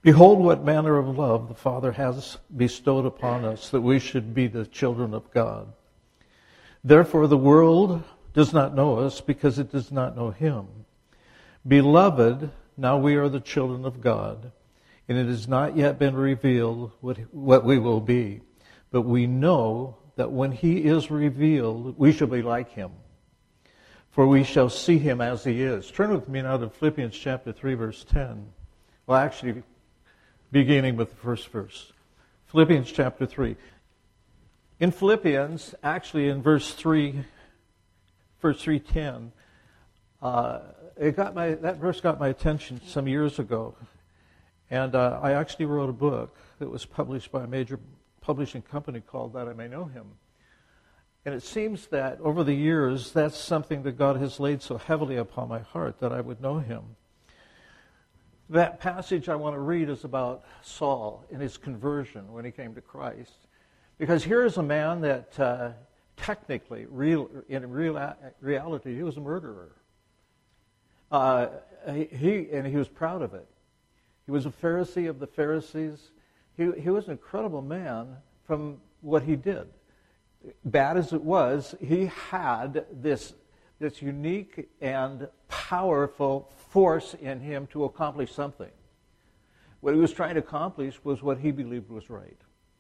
Behold what manner of love the Father has bestowed upon us, that we should be the children of God. Therefore the world does not know us, because it does not know him. Beloved, now we are the children of God, and it has not yet been revealed what we will be. But we know that when he is revealed, we shall be like him, for we shall see him as he is. Turn with me now to Philippians chapter 3, verse 10. Well, actually, beginning with the first verse. Philippians chapter 3. In Philippians, actually in verse 3, verse 3:10, that verse got my attention some years ago. And I actually wrote a book that was published by a major publishing company called That I May Know Him. And it seems that over the years, that's something that God has laid so heavily upon my heart, that I would know him. That passage I want to read is about Saul and his conversion when he came to Christ. Because here is a man that technically, in reality, he was a murderer. He was proud of it. He was a Pharisee of the Pharisees. He was an incredible man from what he did. Bad as it was, he had this unique and powerful force in him to accomplish something. What he was trying to accomplish was what he believed was right.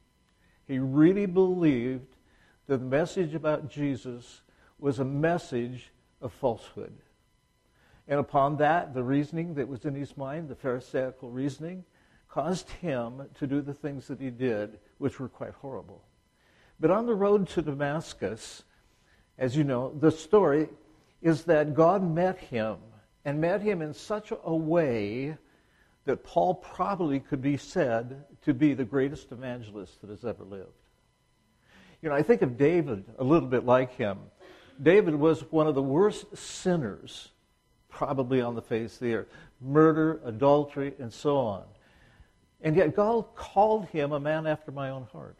He really believed that the message about Jesus was a message of falsehood. And upon that, the reasoning that was in his mind, the Pharisaical reasoning, caused him to do the things that he did, which were quite horrible. But on the road to Damascus, as you know, the story is that God met him, and met him in such a way that Paul probably could be said to be the greatest evangelist that has ever lived. You know, I think of David a little bit like him. David was one of the worst sinners probably on the face of the earth. Murder, adultery, and so on. And yet God called him a man after my own heart.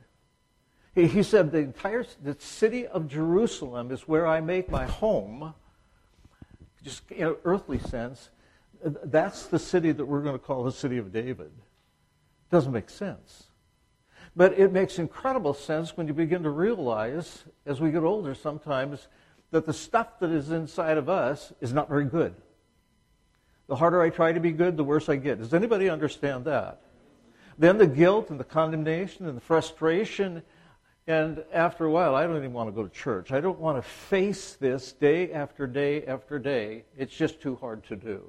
He said, the city of Jerusalem is where I make my home. Just in an earthly sense, that's the city that we're going to call the city of David. Doesn't make sense. But it makes incredible sense when you begin to realize, as we get older sometimes, that the stuff that is inside of us is not very good. The harder I try to be good, the worse I get. Does anybody understand that? Then the guilt and the condemnation and the frustration, and after a while, I don't even want to go to church. I don't want to face this day after day after day. It's just too hard to do.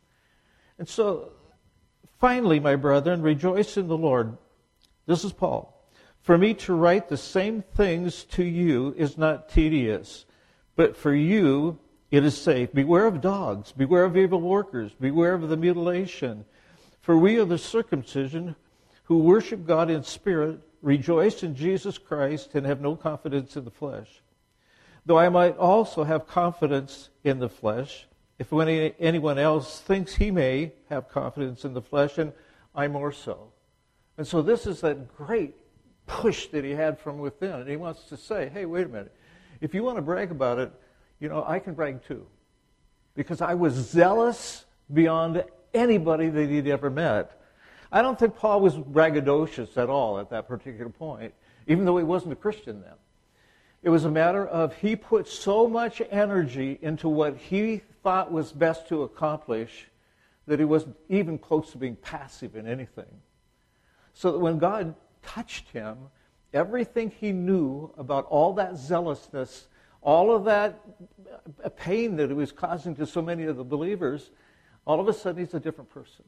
And so, finally, my brethren, rejoice in the Lord. This is Paul. For me to write the same things to you is not tedious, but for you it is safe. Beware of dogs, beware of evil workers, beware of the mutilation. For we are the circumcision who worship God in spirit, rejoice in Jesus Christ, and have no confidence in the flesh. Though I might also have confidence in the flesh, if anyone else thinks he may have confidence in the flesh, and I more so. And so this is that great push that he had from within. And he wants to say, hey, wait a minute. If you want to brag about it, I can brag too. Because I was zealous beyond anybody that he'd ever met. I don't think Paul was braggadocious at all at that particular point, even though he wasn't a Christian then. It was a matter of he put so much energy into what he thought was best to accomplish that he wasn't even close to being passive in anything. So that when God touched him, everything he knew about all that zealousness, all of that pain that it was causing to so many of the believers, all of a sudden he's a different person.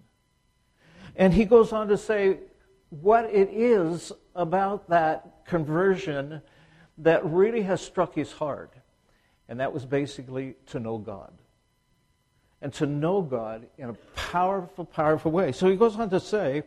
And he goes on to say what it is about that conversion that really has struck his heart. And that was basically to know God. And to know God in a powerful, powerful way. So he goes on to say,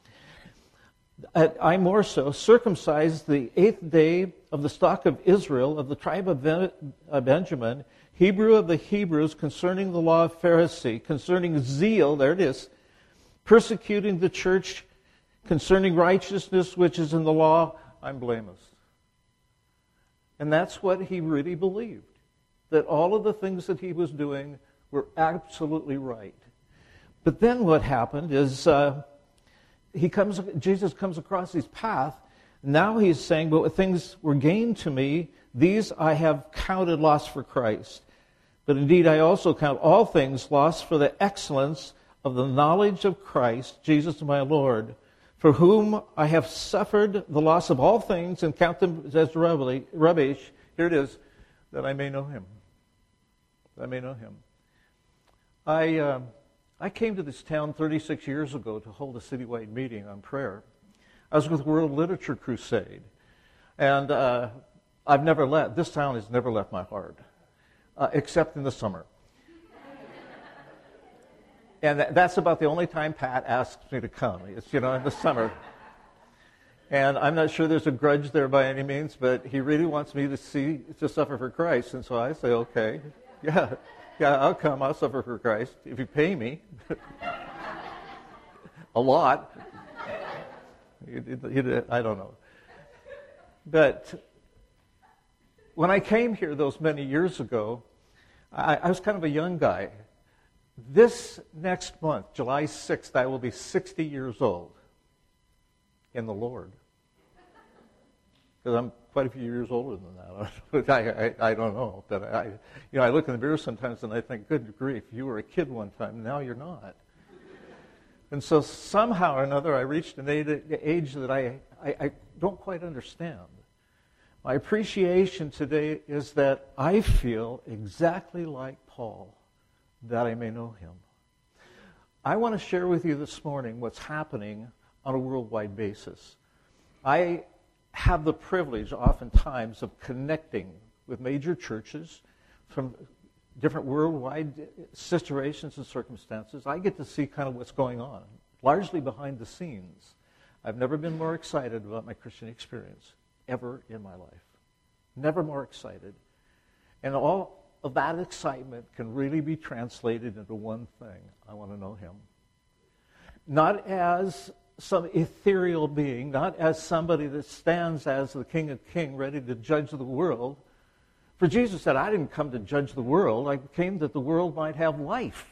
I more so, circumcised the 8th day of the stock of Israel, of the tribe of Benjamin, Hebrew of the Hebrews, concerning the law of Pharisee, concerning zeal, there it is, persecuting the church, concerning righteousness which is in the law, I'm blameless. And that's what he really believed, that all of the things that he was doing were absolutely right. But then what happened is Jesus comes across his path. Now he's saying, but what things were gained to me, these I have counted loss for Christ. But indeed I also count all things lost for the excellence of the knowledge of Christ, Jesus my Lord, for whom I have suffered the loss of all things and count them as rubbish. Here it is, that I may know him. That I may know him. I came to this town 36 years ago to hold a citywide meeting on prayer. I was with World Literature Crusade. And this town has never left my heart, except in the summer. And that's about the only time Pat asks me to come. It's, in the summer. And I'm not sure there's a grudge there by any means, but he really wants me to suffer for Christ. And so I say, okay, yeah, I'll come. I'll suffer for Christ if you pay me. A lot. I don't know. But when I came here those many years ago, I was kind of a young guy. This next month, July 6th, I will be 60 years old in the Lord. Because I'm quite a few years older than that. I don't know. But I look in the mirror sometimes and I think, good grief, you were a kid one time, now you're not. And so somehow or another I reached an age that I don't quite understand. My appreciation today is that I feel exactly like Paul, that I may know him. I want to share with you this morning what's happening on a worldwide basis. I have the privilege oftentimes of connecting with major churches from different worldwide situations and circumstances. I get to see kind of what's going on, largely behind the scenes. I've never been more excited about my Christian experience ever in my life. Never more excited. And all of that excitement can really be translated into one thing. I want to know him. Not as some ethereal being, not as somebody that stands as the King of Kings ready to judge the world. For Jesus said, I didn't come to judge the world. I came that the world might have life.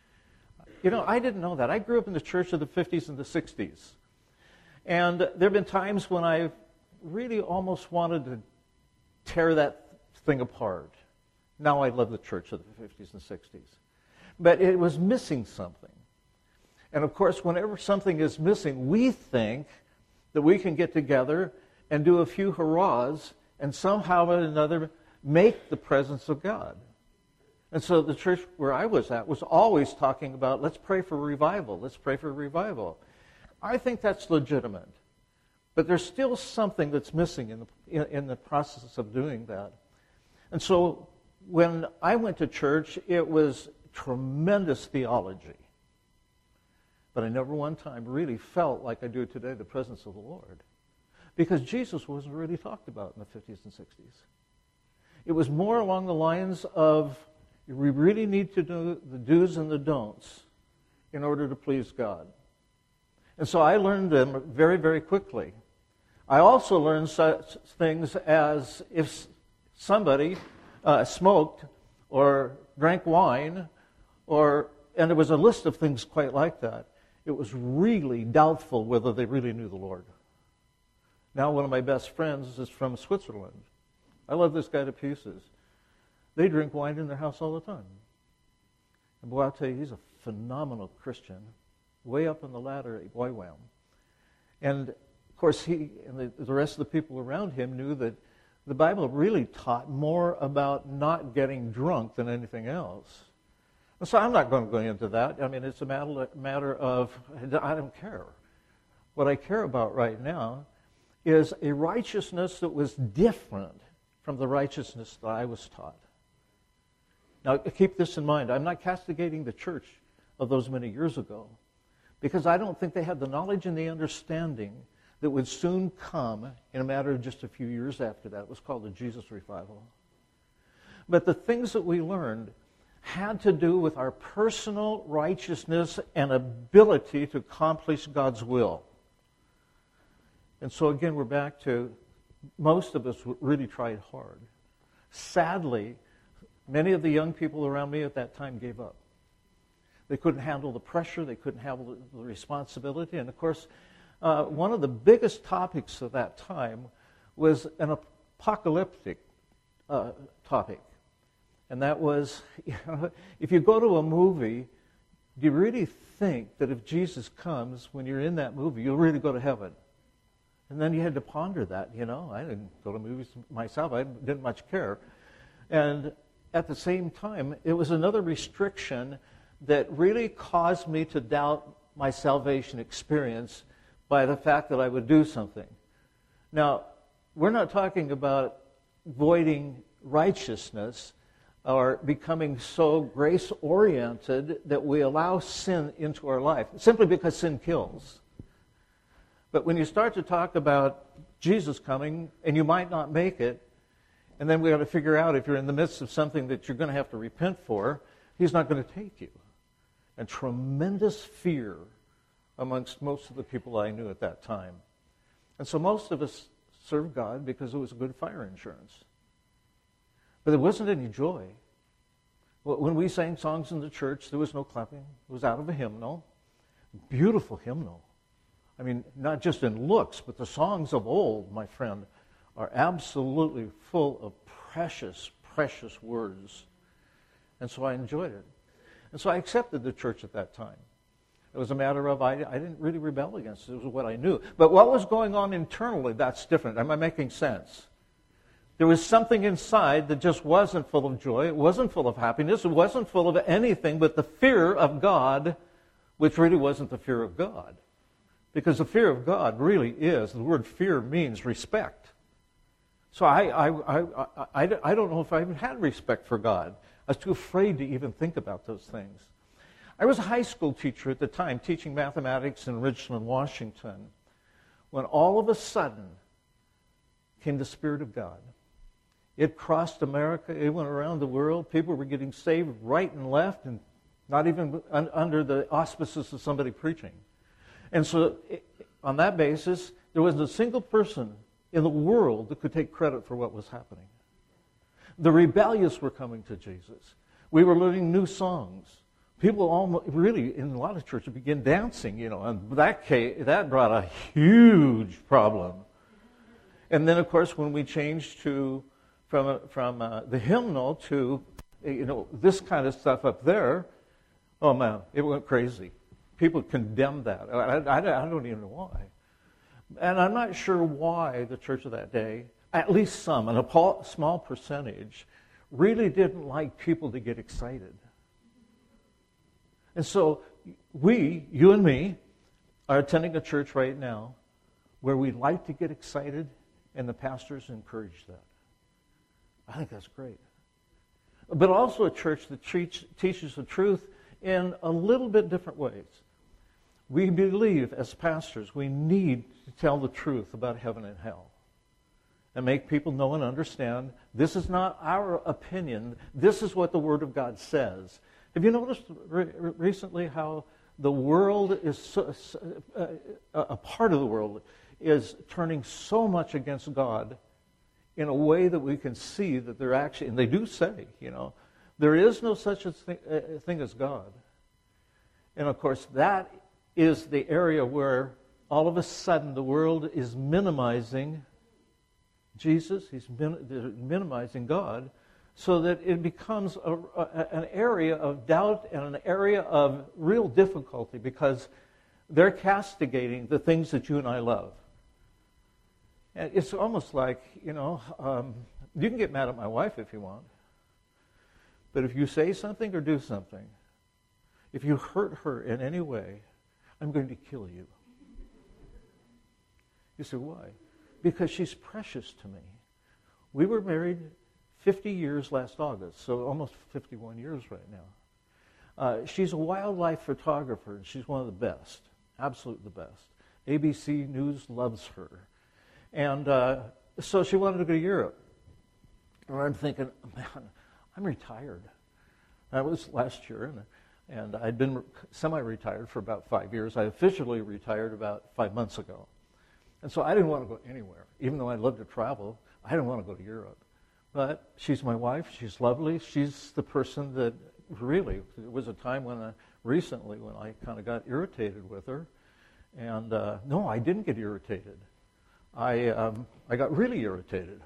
I didn't know that. I grew up in the church of the 50s and the 60s. And there have been times when I really almost wanted to tear that thing apart. Now I love the church of the 50s and 60s. But it was missing something. And of course, whenever something is missing, we think that we can get together and do a few hurrahs and somehow or another make the presence of God. And so the church where I was at was always talking about, let's pray for revival, let's pray for revival. I think that's legitimate. But there's still something that's missing in the process of doing that. And so when I went to church, it was tremendous theology. But I never one time really felt like I do today the presence of the Lord. Because Jesus wasn't really talked about in the 50s and 60s. It was more along the lines of, we really need to do the do's and the don'ts in order to please God. And so I learned them very, very quickly. I also learned such things as if somebody smoked or drank wine, and there was a list of things quite like that. It was really doubtful whether they really knew the Lord. Now one of my best friends is from Switzerland. I love this guy to pieces. They drink wine in their house all the time. And boy, I'll tell you, he's a phenomenal Christian, way up on the ladder at YWAM. And of course, he and the rest of the people around him knew that the Bible really taught more about not getting drunk than anything else. And so I'm not going to go into that. I mean, it's a matter of, I don't care. What I care about right now is a righteousness that was different from the righteousness that I was taught. Now, keep this in mind. I'm not castigating the church of those many years ago, because I don't think they had the knowledge and the understanding that would soon come in a matter of just a few years after that. It was called the Jesus Revival. But the things that we learned had to do with our personal righteousness and ability to accomplish God's will. And so again, we're back to most of us really tried hard. Sadly, many of the young people around me at that time gave up. They couldn't handle the pressure. They couldn't handle the responsibility. And of course, one of the biggest topics of that time was an apocalyptic topic. And that was, if you go to a movie, do you really think that if Jesus comes, when you're in that movie, you'll really go to heaven? And then you had to ponder that, I didn't go to movies myself. I didn't much care. And at the same time, it was another restriction that really caused me to doubt my salvation experience by the fact that I would do something. Now, we're not talking about voiding righteousness or becoming so grace-oriented that we allow sin into our life, simply because sin kills. But when you start to talk about Jesus coming, and you might not make it, and then we got to figure out if you're in the midst of something that you're going to have to repent for, he's not going to take you. And tremendous fear amongst most of the people I knew at that time. And so most of us served God because it was good fire insurance. But there wasn't any joy. When we sang songs in the church, there was no clapping. It was out of a hymnal. Beautiful hymnal. I mean, not just in looks, but the songs of old, my friend, are absolutely full of precious, precious words. And so I enjoyed it. And so I accepted the church at that time. It was a matter of I didn't really rebel against it. It was what I knew. But what was going on internally, that's different. Am I making sense? There was something inside that just wasn't full of joy. It wasn't full of happiness. It wasn't full of anything but the fear of God, which really wasn't the fear of God. Because the fear of God really is, the word fear means respect. So I don't know if I even had respect for God. I was too afraid to even think about those things. I was a high school teacher at the time, teaching mathematics in Richland, Washington, when all of a sudden came the Spirit of God. It crossed America. It went around the world. People were getting saved right and left, and not even under the auspices of somebody preaching. And so on that basis, there wasn't a single person in the world that could take credit for what was happening. The rebellious were coming to Jesus. We were learning new songs. People almost, really, in a lot of churches, began dancing, and that brought a huge problem. And then, of course, when we changed from the hymnal to, this kind of stuff up there, oh man, it went crazy. People condemned that. I don't even know why. And I'm not sure why the church of that day, at least some, and a small percentage, really didn't like people to get excited. And so you and me, are attending a church right now where we like to get excited, and the pastors encourage that. I think that's great. But also a church that teaches the truth in a little bit different ways. We believe, as pastors, we need to tell the truth about heaven and hell and make people know and understand this is not our opinion. This is what the Word of God says. Have you noticed recently how the world is, a part of the world is turning so much against God in a way that we can see that they're actually, and they do say, there is no such a thing as God. And of course, that is the area where all of a sudden the world is minimizing Jesus, they're minimizing God, so that it becomes an area of doubt and an area of real difficulty because they're castigating the things that you and I love. And it's almost like, you can get mad at my wife if you want, but if you say something or do something, if you hurt her in any way, I'm going to kill you. You say, why? Because she's precious to me. We were married 50 years last August, so almost 51 years right now. She's a wildlife photographer, and she's one of the best, absolutely the best. ABC News loves her. And so she wanted to go to Europe. And I'm thinking, man, I'm retired. That was last year, and I'd been semi-retired for about 5 years. I officially retired about 5 months ago. And so I didn't want to go anywhere. Even though I loved to travel, I didn't want to go to Europe. But she's my wife. She's lovely. She's the person that really, there was a time recently when I kind of got irritated with her. And no, I didn't get irritated. I got really irritated.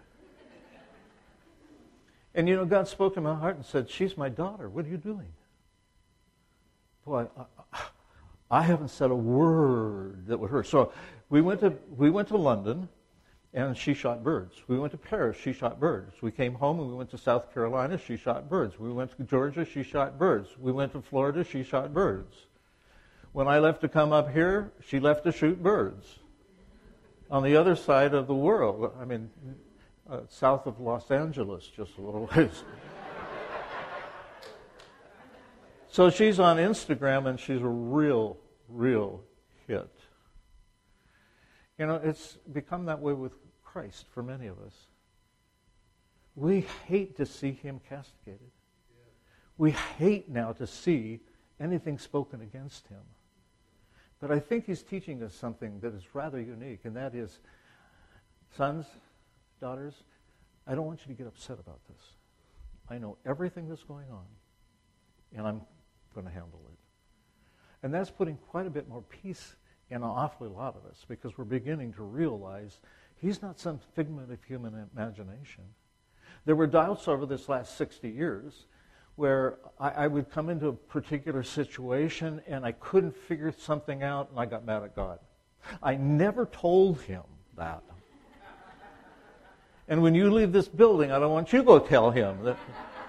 And God spoke to my heart and said, she's my daughter. What are you doing? Boy, I haven't said a word that would hurt. So we went to London, and she shot birds. We went to Paris, she shot birds. We came home and we went to South Carolina, she shot birds. We went to Georgia, she shot birds. We went to Florida, she shot birds. When I left to come up here, she left to shoot birds. On the other side of the world, south of Los Angeles, just a little ways. So she's on Instagram, and she's a real hit. It's become that way with Christ for many of us. We hate to see him castigated. We hate now to see anything spoken against him. But I think he's teaching us something that is rather unique, and that is, sons, daughters, I don't want you to get upset about this. I know everything that's going on, and I'm going to handle it. And that's putting quite a bit more peace in an awfully lot of us, because we're beginning to realize he's not some figment of human imagination. There were doubts over this last 60 years where I would come into a particular situation and I couldn't figure something out, and I got mad at God. I never told him that. And when you leave this building, I don't want you to go tell him that.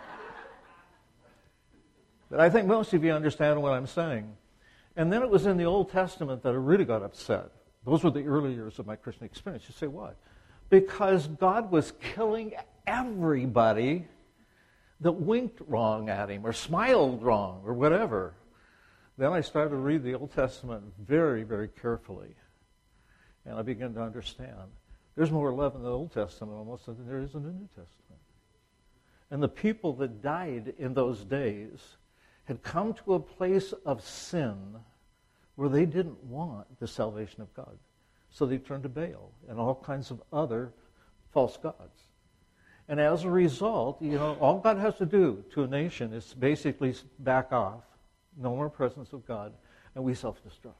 But I think most of you understand what I'm saying. And then it was in the Old Testament that I really got upset. Those were the early years of my Christian experience. You say, why? Because God was killing everybody that winked wrong at him or smiled wrong or whatever. Then I started to read the Old Testament very, very carefully. And I began to understand. There's more love in the Old Testament almost than there is in the New Testament. And the people that died in those days had come to a place of sin where they didn't want the salvation of God. So they turned to Baal and all kinds of other false gods. And as a result, all God has to do to a nation is basically back off, no more presence of God, and we self-destruct.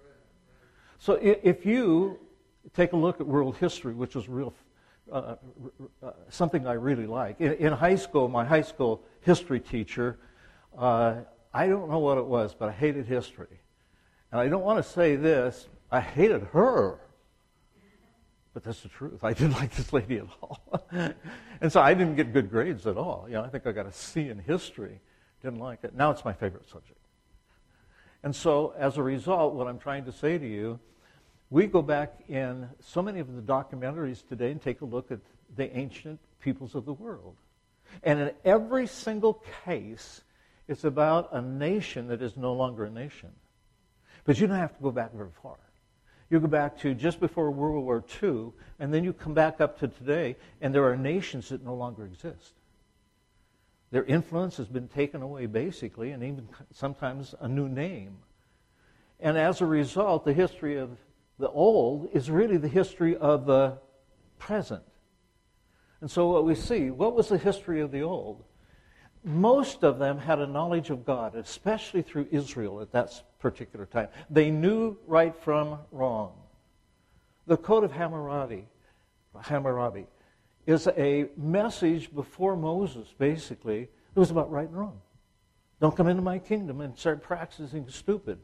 So if you take a look at world history, which is something I really like. In high school, my high school history teacher, I don't know what it was, but I hated history. And I don't want to say this, I hated her. But that's the truth. I didn't like this lady at all. And so I didn't get good grades at all. I think I got a C in history. Didn't like it. Now it's my favorite subject. And so as a result, what I'm trying to say to you, we go back in so many of the documentaries today and take a look at the ancient peoples of the world. And in every single case, it's about a nation that is no longer a nation. But you don't have to go back very far. You go back to just before World War II, and then you come back up to today, and there are nations that no longer exist. Their influence has been taken away, basically, and even sometimes a new name. And as a result, the history of the old is really the history of the present. And so what we see, what was the history of the old? Most of them had a knowledge of God, especially through Israel at that particular time. They knew right from wrong. The Code of Hammurabi is a message before Moses, basically. It was about right and wrong. Don't come into my kingdom and start practicing stupid.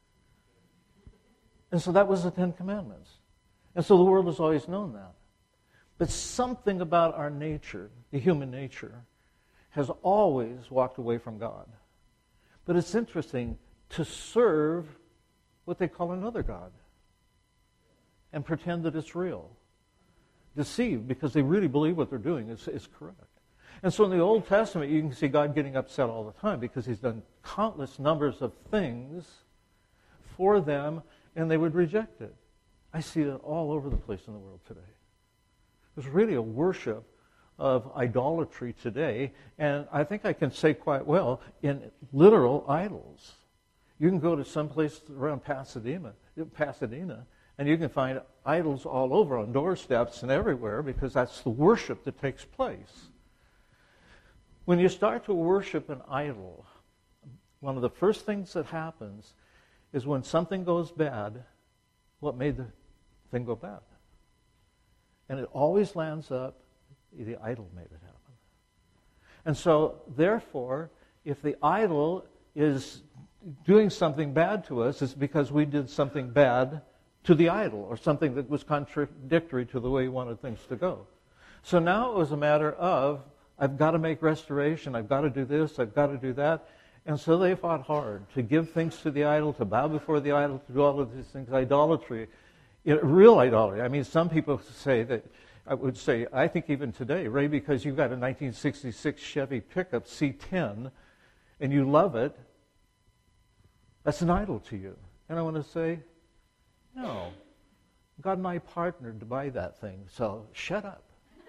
And so that was the Ten Commandments. And so the world has always known that. But something about our nature, the human nature, has always walked away from God. But it's interesting to serve what they call another God and pretend that it's real. Deceived because they really believe what they're doing is correct. And so in the Old Testament, you can see God getting upset all the time because he's done countless numbers of things for them, and they would reject it. I see it all over the place in the world today. There's really a worship of idolatry today, and I think I can say quite well, in literal idols. You can go to some place around Pasadena, and you can find idols all over on doorsteps and everywhere because that's the worship that takes place. When you start to worship an idol, one of the first things that happens is when something goes bad, what made the thing go bad. And it always lands up, the idol made it happen. And so, therefore, if the idol is doing something bad to us, it's because we did something bad to the idol, or something that was contradictory to the way we wanted things to go. So now it was a matter of, I've got to make restoration, I've got to do this, I've got to do that. And so they fought hard to give things to the idol, to bow before the idol, to do all of these things, idolatry. Real idolatry. I mean, some people say that, I would say, I think even today, Ray, because you've got a 1966 Chevy pickup C10 and you love it, that's an idol to you. And I want to say, no. God and I partnered to buy that thing, so shut up.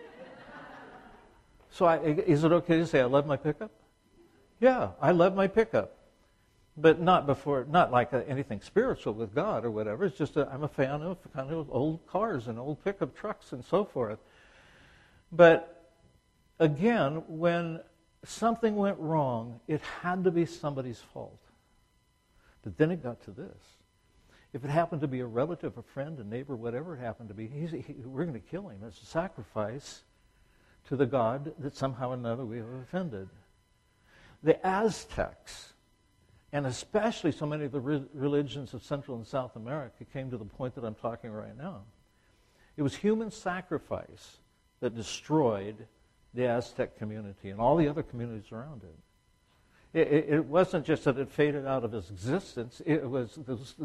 So is it okay to say I love my pickup? Yeah, I love my pickup. But not like anything spiritual with God or whatever. It's just I'm a fan of kind of old cars and old pickup trucks and so forth. But again, when something went wrong, it had to be somebody's fault. But then it got to this. If it happened to be a relative, a friend, a neighbor, whatever it happened to be, we're going to kill him as a sacrifice to the God that somehow or another we have offended. The Aztecs, and especially so many of the religions of Central and South America, came to the point that I'm talking right now. It was human sacrifice that destroyed the Aztec community and all the other communities around it. It wasn't just that it faded out of its existence. It was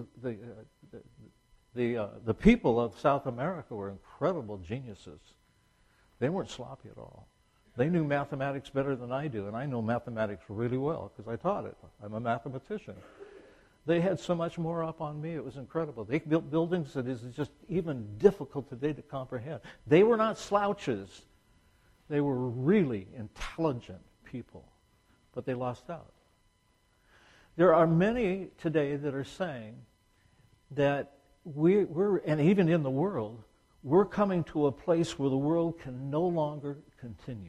the people of South America were incredible geniuses. They weren't sloppy at all. They knew mathematics better than I do, and I know mathematics really well because I taught it. I'm a mathematician. They had so much more up on me, it was incredible. They built buildings that is just even difficult today to comprehend. They were not slouches. They were really intelligent people, but they lost out. There are many today that are saying that we're, and even in the world, we're coming to a place where the world can no longer continue.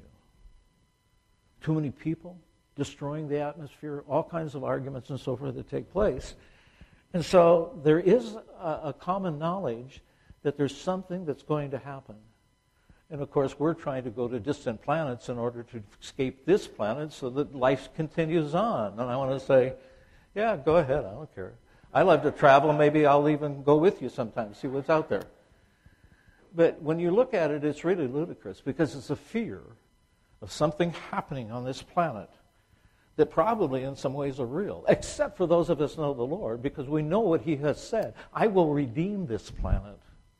Too many people, destroying the atmosphere, all kinds of arguments and so forth that take place. And so there is a common knowledge that there's something that's going to happen. And of course, we're trying to go to distant planets in order to escape this planet so that life continues on. And I want to say, yeah, go ahead, I don't care. I love to travel, maybe I'll even go with you sometime, see what's out there. But when you look at it, it's really ludicrous because it's a fear of something happening on this planet that probably in some ways are real, except for those of us who know the Lord, because we know what He has said. I will redeem this planet.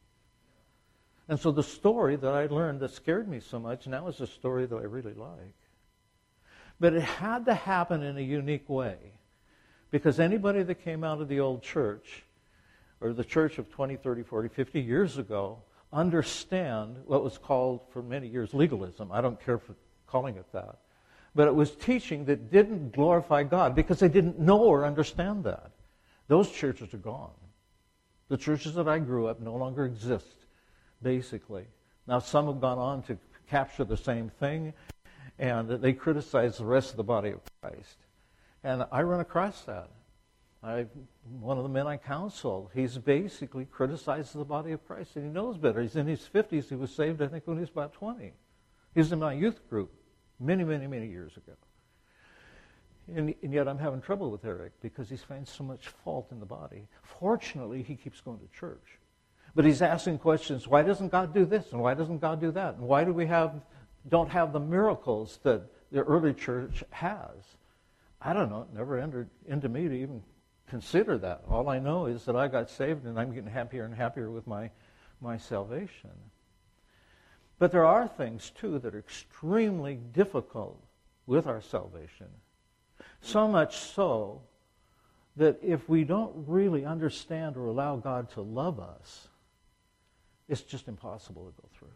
And so the story that I learned that scared me so much now is a story that I really like. But it had to happen in a unique way, because anybody that came out of the old church, or the church of 20, 30, 40, 50 years ago, understand what was called for many years legalism. I don't care for calling it that. But it was teaching that didn't glorify God because they didn't know or understand that. Those churches are gone. The churches that I grew up no longer exist, basically. Now, some have gone on to capture the same thing, and they criticize the rest of the body of Christ. And I run across that. One of the men I counseled, he's basically criticized the body of Christ, and he knows better. He's in his 50s. He was saved, I think, when he was about 20. He was in my youth group many, many, many years ago. And yet I'm having trouble with Eric because he's finding so much fault in the body. Fortunately, he keeps going to church. But he's asking questions, why doesn't God do this, and why doesn't God do that? And why do we don't have the miracles that the early church has? I don't know. It never entered into me to even consider that. All I know is that I got saved and I'm getting happier and happier with my salvation. But there are things, too, that are extremely difficult with our salvation. So much so that if we don't really understand or allow God to love us, it's just impossible to go through.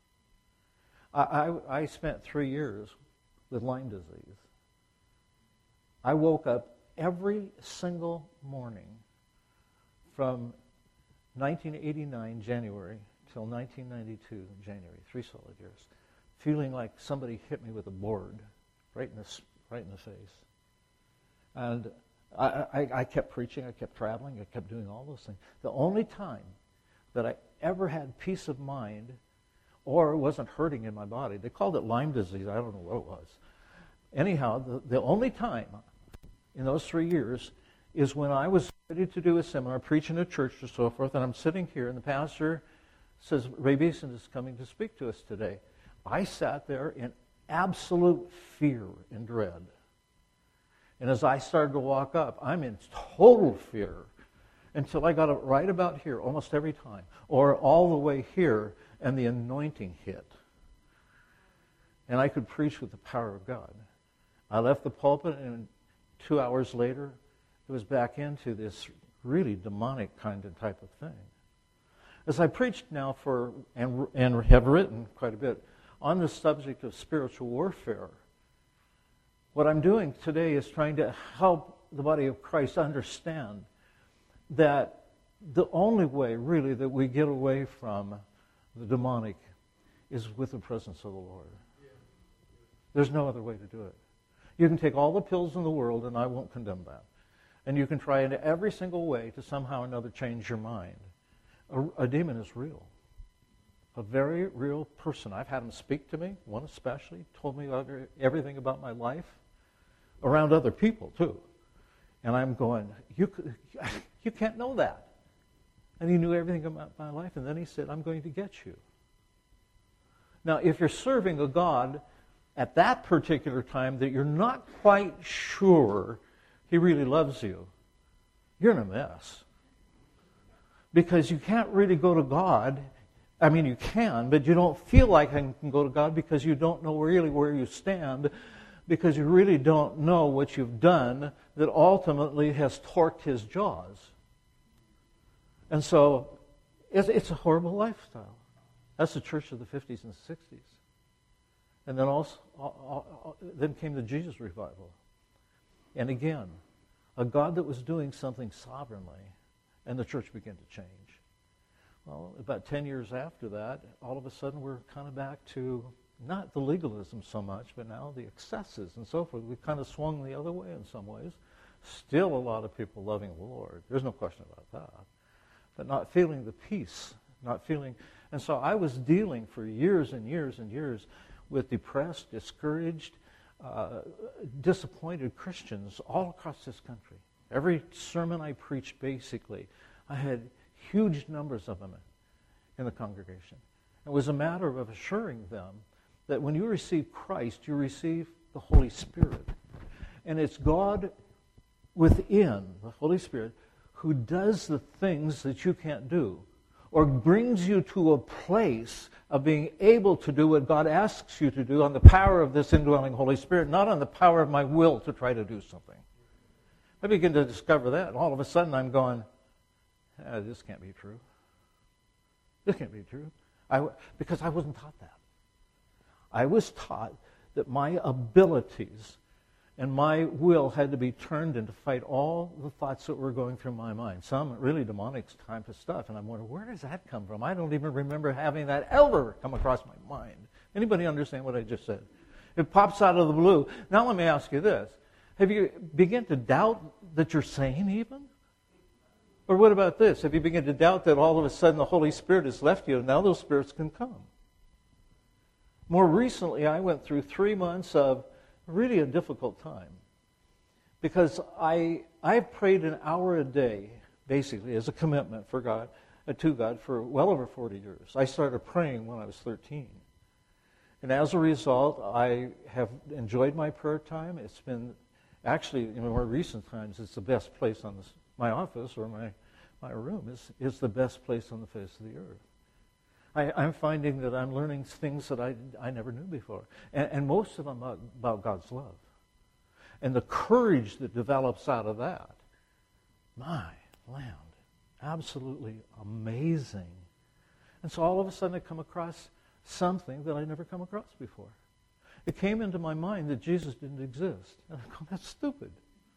I spent 3 years with Lyme disease. I woke up every single morning from 1989 January till 1992 January, 3 solid years, feeling like somebody hit me with a board right in the face. And I kept preaching, I kept traveling, I kept doing all those things. The only time that I ever had peace of mind or wasn't hurting in my body, they called it Lyme disease, I don't know what it was. Anyhow, the only time in those 3 years is when I was ready to do a seminar, preach in a church or so forth, and I'm sitting here and the pastor says, Ray Beeson is coming to speak to us today. I sat there in absolute fear and dread. And as I started to walk up, I'm in total fear until I got it right about here almost every time, or all the way here, and the anointing hit. And I could preach with the power of God. I left the pulpit, and 2 hours later, it was back into this really demonic kind of type of thing. As I preached now and have written quite a bit on the subject of spiritual warfare, what I'm doing today is trying to help the body of Christ understand that the only way, really, that we get away from the demonic is with the presence of the Lord. There's no other way to do it. You can take all the pills in the world, and I won't condemn that. And you can try in every single way to somehow or another change your mind. A demon is real. A very real person. I've had him speak to me, one especially, told me everything about my life, around other people too. And I'm going, you can't know that. And he knew everything about my life, and then he said, I'm going to get you. Now, if you're serving a God at that particular time that you're not quite sure he really loves you, you're in a mess. Because you can't really go to God. I mean, you can, but you don't feel like you can go to God because you don't know really where you stand, because you really don't know what you've done that ultimately has torqued his jaws. And so it's a horrible lifestyle. That's the church of the 50s and 60s. And then then came the Jesus revival. And again, a God that was doing something sovereignly, and the church began to change. Well, about 10 years after that, all of a sudden we're kind of back to not the legalism so much, but now the excesses and so forth. We've kind of swung the other way in some ways. Still a lot of people loving the Lord. There's no question about that. But not feeling the peace, not feeling... And so I was dealing for years and years and years with depressed, discouraged, disappointed Christians all across this country. Every sermon I preached, basically, I had huge numbers of them in the congregation. It was a matter of assuring them that when you receive Christ, you receive the Holy Spirit. And it's God within, the Holy Spirit, who does the things that you can't do, or brings you to a place of being able to do what God asks you to do on the power of this indwelling Holy Spirit, not on the power of my will to try to do something. I begin to discover that, and all of a sudden I'm going, this can't be true. This can't be true. Because I wasn't taught that. I was taught that my abilities and my will had to be turned in to fight all the thoughts that were going through my mind. Some really demonic type of stuff. And I'm wondering, where does that come from? I don't even remember having that ever come across my mind. Anybody understand what I just said? It pops out of the blue. Now let me ask you this. Have you begun to doubt that you're sane even? Or what about this? Have you begun to doubt that all of a sudden the Holy Spirit has left you and now those spirits can come? More recently, I went through 3 months of really a difficult time because I've prayed an hour a day, basically, as a commitment for God, to God for well over 40 years. I started praying when I was 13. And as a result, I have enjoyed my prayer time. It's been, actually, in more recent times, it's the best place on this. My office or my room is the best place on the face of the earth. I'm finding that I'm learning things that I never knew before. And most of them about God's love. And the courage that develops out of that. My land. Absolutely amazing. And so all of a sudden I come across something that I never come across before. It came into my mind that Jesus didn't exist. And I go, that's stupid.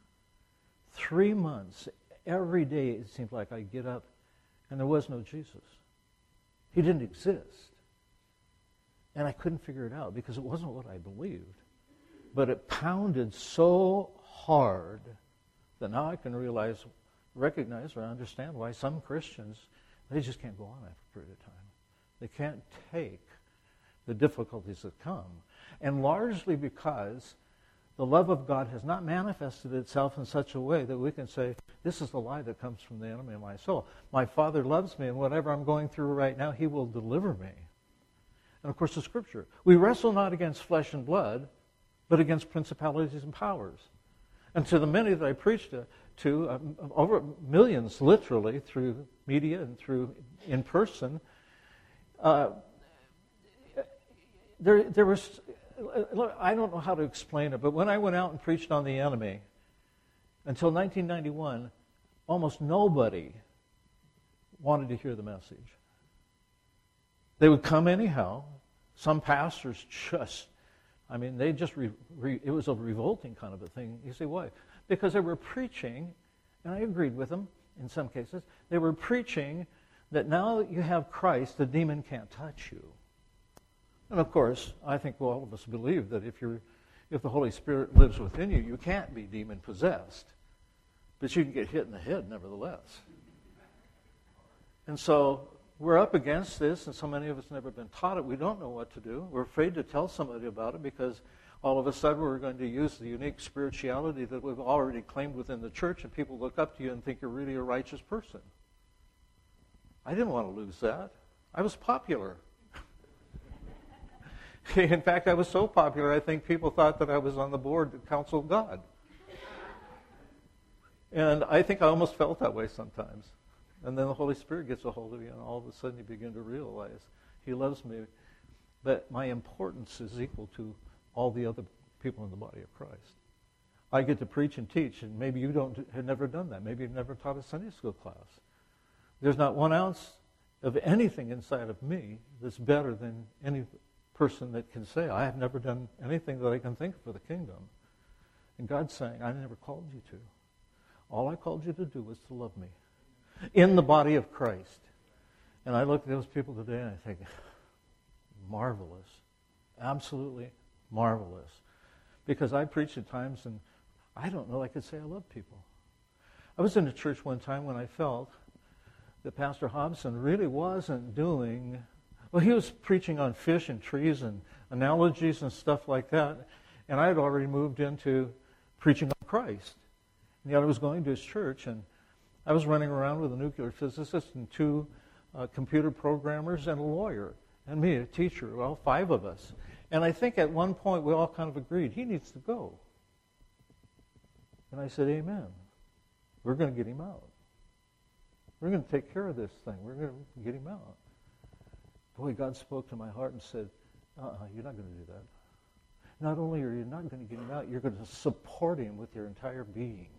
3 months, every day it seemed like I'd get up and there was no Jesus. He didn't exist. And I couldn't figure it out because it wasn't what I believed. But it pounded so hard that now I can recognize or understand why some Christians, they just can't go on after a period of time. They can't take the difficulties that come. And largely because the love of God has not manifested itself in such a way that we can say, this is the lie that comes from the enemy of my soul. My Father loves me, and whatever I'm going through right now, He will deliver me. And of course, the Scripture. We wrestle not against flesh and blood, but against principalities and powers. And to the many that I preach to over millions, literally, through media and through in person, there was, I don't know how to explain it, but when I went out and preached on the enemy, until 1991, almost nobody wanted to hear the message. They would come anyhow. Some pastors they just, it was a revolting kind of a thing. You say, why? Because they were preaching, and I agreed with them in some cases, they were preaching that now that you have Christ, the demon can't touch you. And of course, I think all of us believe that if the Holy Spirit lives within you, you can't be demon-possessed. But you can get hit in the head nevertheless. And so we're up against this, and so many of us never been taught it. We don't know what to do. We're afraid to tell somebody about it because all of a sudden we're going to use the unique spirituality that we've already claimed within the church, and people look up to you and think you're really a righteous person. I didn't want to lose that. I was popular. In fact, I was so popular, I think people thought that I was on the board of the Council of God. And I think I almost felt that way sometimes. And then the Holy Spirit gets a hold of you, and all of a sudden you begin to realize He loves me, but my importance is equal to all the other people in the body of Christ. I get to preach and teach, and maybe you have never done that. Maybe you've never taught a Sunday school class. There's not 1 ounce of anything inside of me that's better than any person that can say, I have never done anything that I can think of for the kingdom. And God's saying, I never called you to. All I called you to do was to love me in the body of Christ. And I look at those people today and I think, marvelous. Absolutely marvelous. Because I preach at times and I don't know I could say I love people. I was in a church one time when I felt that Pastor Hobson really wasn't doing... Well, he was preaching on fish and trees and analogies and stuff like that. And I had already moved into preaching on Christ. And yet I was going to his church, and I was running around with a nuclear physicist and 2 computer programmers and a lawyer, and me, a teacher, 5 of us. And I think at one point we all kind of agreed, he needs to go. And I said, amen. We're going to get him out. We're going to take care of this thing. We're going to get him out. Boy, God spoke to my heart and said, you're not going to do that. Not only are you not going to get him out, you're going to support him with your entire being.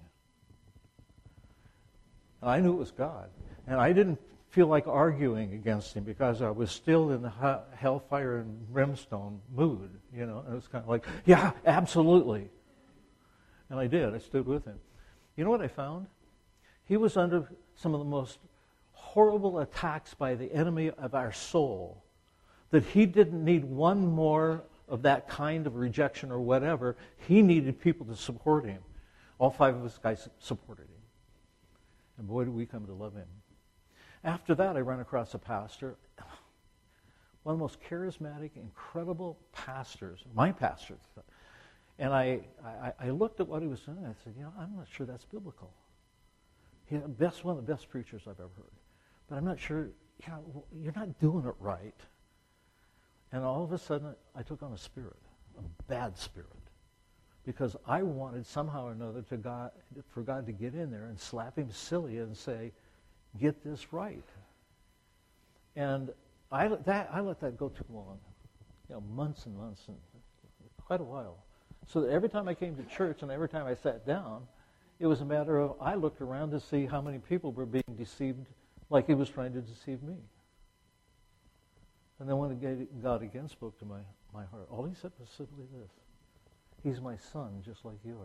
And I knew it was God. And I didn't feel like arguing against him because I was still in the hellfire and brimstone mood, And it was kind of like, yeah, absolutely. And I did. I stood with him. You know what I found? He was under some of the most horrible attacks by the enemy of our soul, that he didn't need one more of that kind of rejection or whatever. He needed people to support him. All 5 of us guys supported him. And boy, did we come to love him. After that, I ran across a pastor, one of the most charismatic, incredible pastors, my pastor. And I looked at what he was doing, and I said, I'm not sure that's biblical. He's one of the best preachers I've ever heard. But I'm not sure, you're not doing it right. And all of a sudden, I took on a spirit, a bad spirit. Because I wanted somehow or another for God to get in there and slap him silly and say, get this right. And I let that go too long. Months and months and quite a while. So that every time I came to church and every time I sat down, it was a matter of I looked around to see how many people were being deceived like he was trying to deceive me. And then when God again spoke to my heart, all he said was simply this: he's my son just like you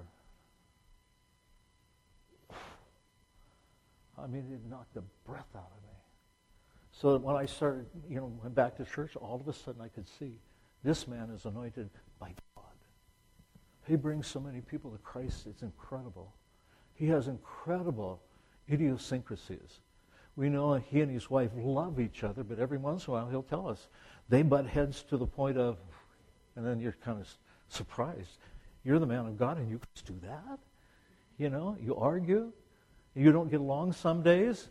are. I mean, it knocked the breath out of me. So that when I started, went back to church, all of a sudden I could see this man is anointed by God. He brings so many people to Christ, it's incredible. He has incredible idiosyncrasies. We know he and his wife love each other, but every once in a while he'll tell us they butt heads to the point of, and then you're kind of surprised. You're the man of God and you can do that? You know, you argue. You don't get along some days.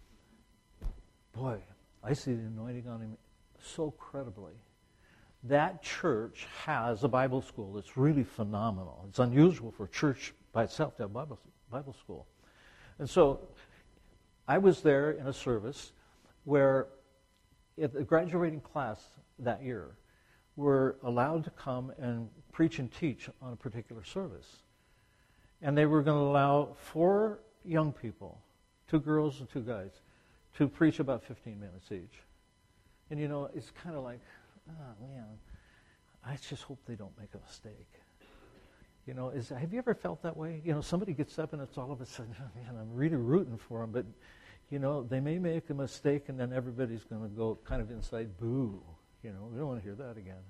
Boy, I see the anointing on him so credibly. That church has a Bible school that's really phenomenal. It's unusual for a church by itself to have Bible school. And so I was there in a service where the graduating class that year were allowed to come and preach and teach on a particular service. And they were going to allow 4 young people, 2 girls and 2 guys, to preach about 15 minutes each. And you know, it's kind of like, oh man, I just hope they don't make a mistake. You know, have you ever felt that way? You know, somebody gets up and it's all of a sudden, man, I'm really rooting for them, but you know, they may make a mistake and then everybody's going to go kind of inside, boo. You know, we don't want to hear that again.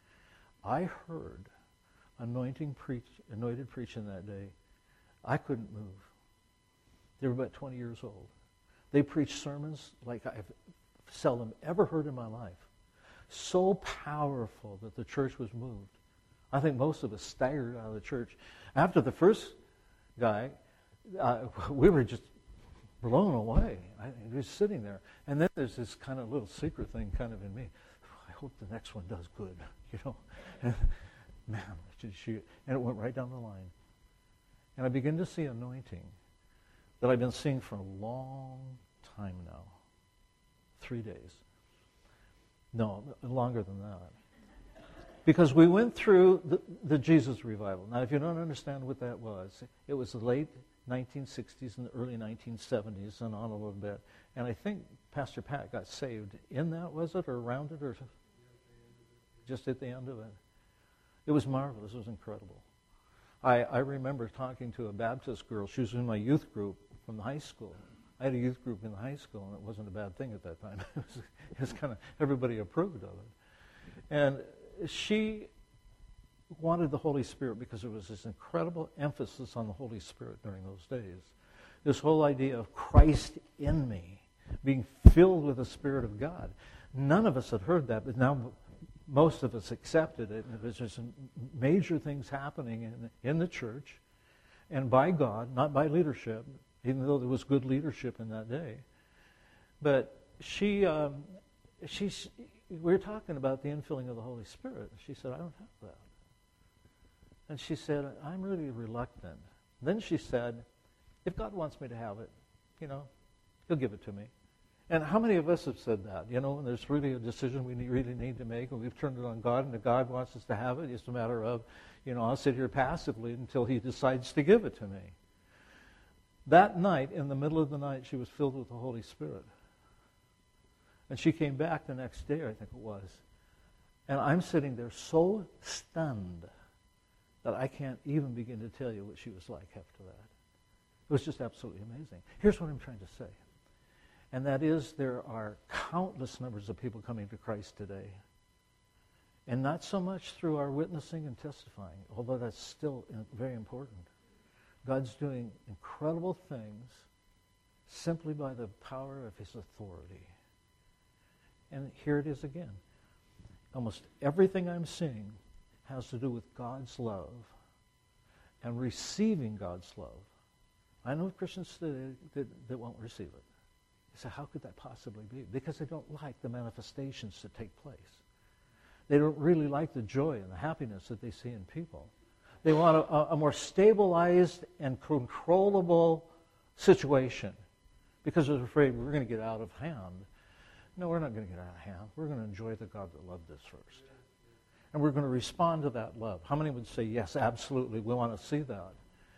I heard anointed preaching that day. I couldn't move. They were about 20 years old. They preached sermons like I've seldom ever heard in my life. So powerful that the church was moved. I think most of us staggered out of the church. After the first guy, we were just blown away. I was sitting there. And then there's this kind of little secret thing kind of in me. I hope the next one does good, you know. And, man, and it went right down the line. And I began to see anointing that I've been seeing for a long time now. 3 days. No, longer than that. Because we went through the Jesus revival. Now, if you don't understand what that was, it was the late 1960s and the early 1970s and on a little bit. And I think Pastor Pat got saved in that, was it, or around it, or just at the end of it? It was marvelous. It was incredible. I remember talking to a Baptist girl. She was in my youth group from the high school. I had a youth group in the high school, and it wasn't a bad thing at that time. It was kind of, everybody approved of it. And she wanted the Holy Spirit because there was this incredible emphasis on the Holy Spirit during those days. This whole idea of Christ in me, being filled with the Spirit of God. None of us had heard that, but now most of us accepted it. And there was just major things happening in the church, and by God, not by leadership, even though there was good leadership in that day. But we were talking about the infilling of the Holy Spirit. She said, I don't have that. And she said, I'm really reluctant. Then she said, if God wants me to have it, you know, He'll give it to me. And how many of us have said that? You know, when there's really a decision we really need to make, and we've turned it on God, and if God wants us to have it, it's a matter of, you know, I'll sit here passively until He decides to give it to me. That night, in the middle of the night, she was filled with the Holy Spirit. And she came back the next day, I think it was. And I'm sitting there so stunned that I can't even begin to tell you what she was like after that. It was just absolutely amazing. Here's what I'm trying to say. And that is, there are countless numbers of people coming to Christ today. And not so much through our witnessing and testifying, although that's still very important. God's doing incredible things simply by the power of His authority. And here it is again. Almost everything I'm seeing has to do with God's love and receiving God's love. I know Christians today that won't receive it. They say, how could that possibly be? Because they don't like the manifestations that take place. They don't really like the joy and the happiness that they see in people. They want a more stabilized and controllable situation because they're afraid we're going to get out of hand. No, we're not going to get out of hand. We're going to enjoy the God that loved us first. And we're going to respond to that love. How many would say, yes, absolutely, we want to see that?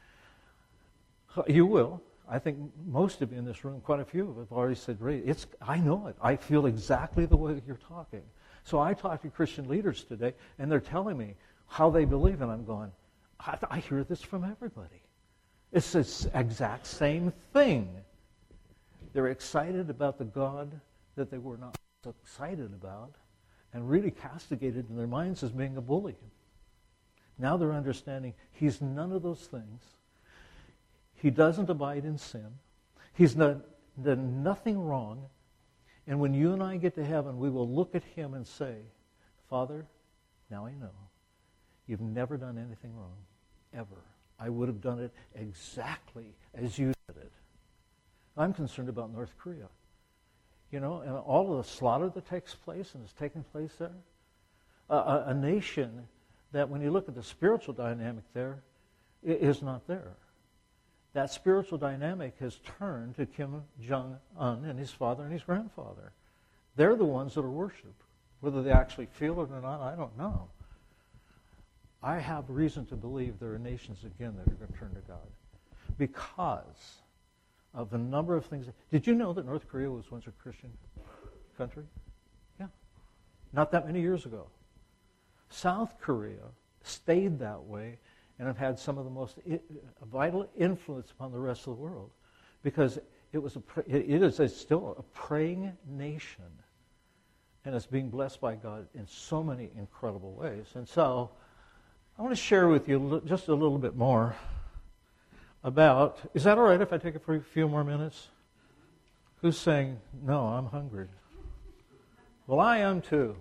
You will. I think most of you in this room, quite a few of you have already said, Ray, I know it. I feel exactly the way that you're talking. So I talk to Christian leaders today, and they're telling me how they believe, and I'm going, I hear this from everybody. It's the exact same thing. They're excited about the God that they were not so excited about and really castigated in their minds as being a bully. Now they're understanding He's none of those things. He doesn't abide in sin. He's done nothing wrong. And when you and I get to heaven, we will look at him and say, Father, now I know. You've never done anything wrong, ever. I would have done it exactly as you did it. I'm concerned about North Korea. And all of the slaughter that takes place and is taking place there. A nation that, when you look at the spiritual dynamic there, is not there. That spiritual dynamic has turned to Kim Jong-un and his father and his grandfather. They're the ones that are worshipped. Whether they actually feel it or not, I don't know. I have reason to believe there are nations again that are going to turn to God because of the number of things. Did you know that North Korea was once a Christian country? Yeah. Not that many years ago. South Korea stayed that way and have had some of the most vital influence upon the rest of the world because it is still a praying nation and it's being blessed by God in so many incredible ways. And so I want to share with you just a little bit more about, is that all right if I take it for a few more minutes? Who's saying, no, I'm hungry? Well, I am too.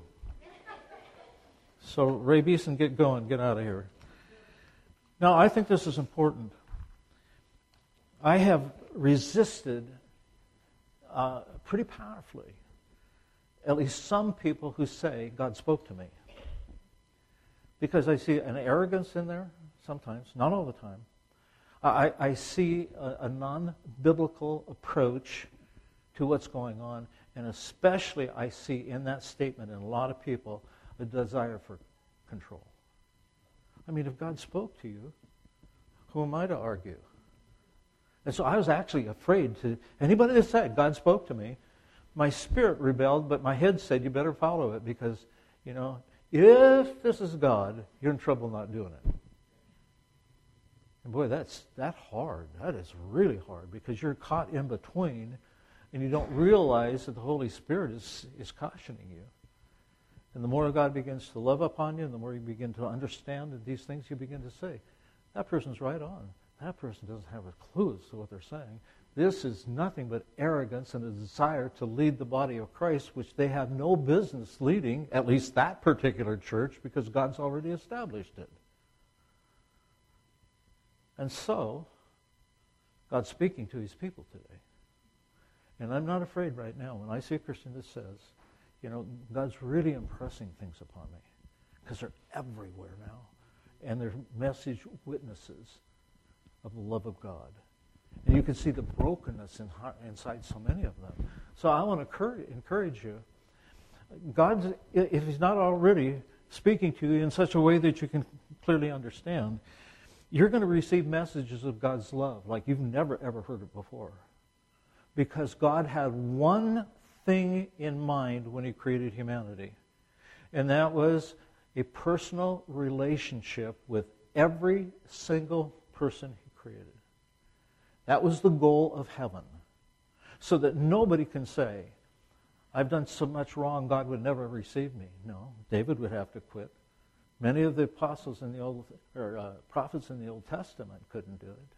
So Ray Beeson, get going, get out of here. Now, I think this is important. I have resisted pretty powerfully at least some people who say God spoke to me. Because I see an arrogance in there sometimes, not all the time. I see a non-biblical approach to what's going on, and especially I see in that statement in a lot of people a desire for control. I mean, if God spoke to you, who am I to argue? And so I was actually afraid to, anybody that said God spoke to me, my spirit rebelled, but my head said you better follow it because, if this is God, you're in trouble not doing it. And boy, that's hard. That is really hard because you're caught in between and you don't realize that the Holy Spirit is cautioning you. And the more God begins to love upon you, and the more you begin to understand these things, you begin to say, that person's right on. That person doesn't have a clue as to what they're saying. This is nothing but arrogance and a desire to lead the body of Christ, which they have no business leading, at least that particular church, because God's already established it. And so, God's speaking to his people today. And I'm not afraid right now when I see a Christian that says, God's really impressing things upon me. Because they're everywhere now. And they're message witnesses of the love of God. And you can see the brokenness inside so many of them. So I want to encourage you. God, if he's not already speaking to you in such a way that you can clearly understand, you're going to receive messages of God's love like you've never, ever heard it before. Because God had one thing in mind when he created humanity. And that was a personal relationship with every single person he created. That was the goal of heaven. So that nobody can say, I've done so much wrong, God would never receive me. No, David would have to quit. Many of the apostles in the prophets in the Old Testament couldn't do it.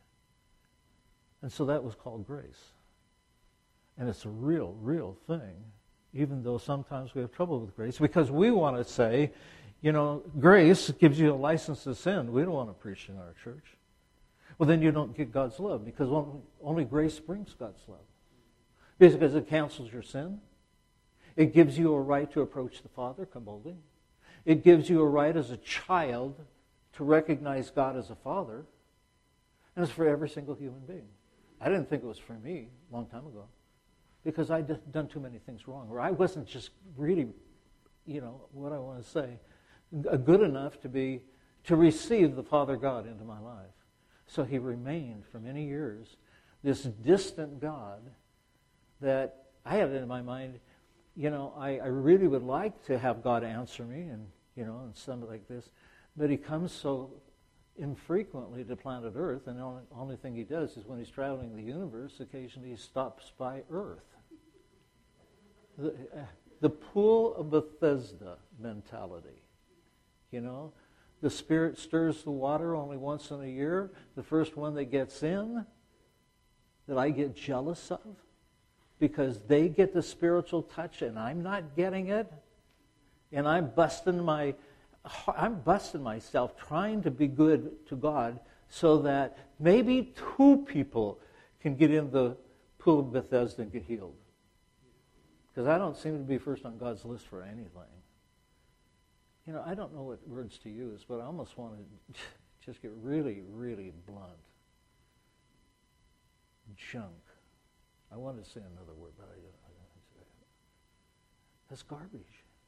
And so that was called grace. And it's a real, real thing, even though sometimes we have trouble with grace, because we want to say, grace gives you a license to sin. We don't want to preach in our church. Well, then you don't get God's love, because only grace brings God's love. Because it cancels your sin. It gives you a right to approach the Father, come boldly. It gives you a right as a child to recognize God as a Father. And it's for every single human being. I didn't think it was for me a long time ago, because I'd done too many things wrong, or I wasn't just really, what I want to say, good enough to receive the Father God into my life. So he remained for many years this distant God that I had in my mind, I really would like to have God answer me and something like this, but he comes so infrequently to planet Earth, and the only thing he does is when he's traveling the universe, occasionally he stops by Earth. The pool of Bethesda mentality, The Spirit stirs the water only once in a year. The first one that gets in that I get jealous of because they get the spiritual touch and I'm not getting it? And I'm busting myself trying to be good to God so that maybe 2 people can get in the pool of Bethesda and get healed. Because I don't seem to be first on God's list for anything. You know, I don't know what words to use, but I almost want to just get really, really blunt. Junk. I wanted to say another word, but I didn't say it. That's garbage.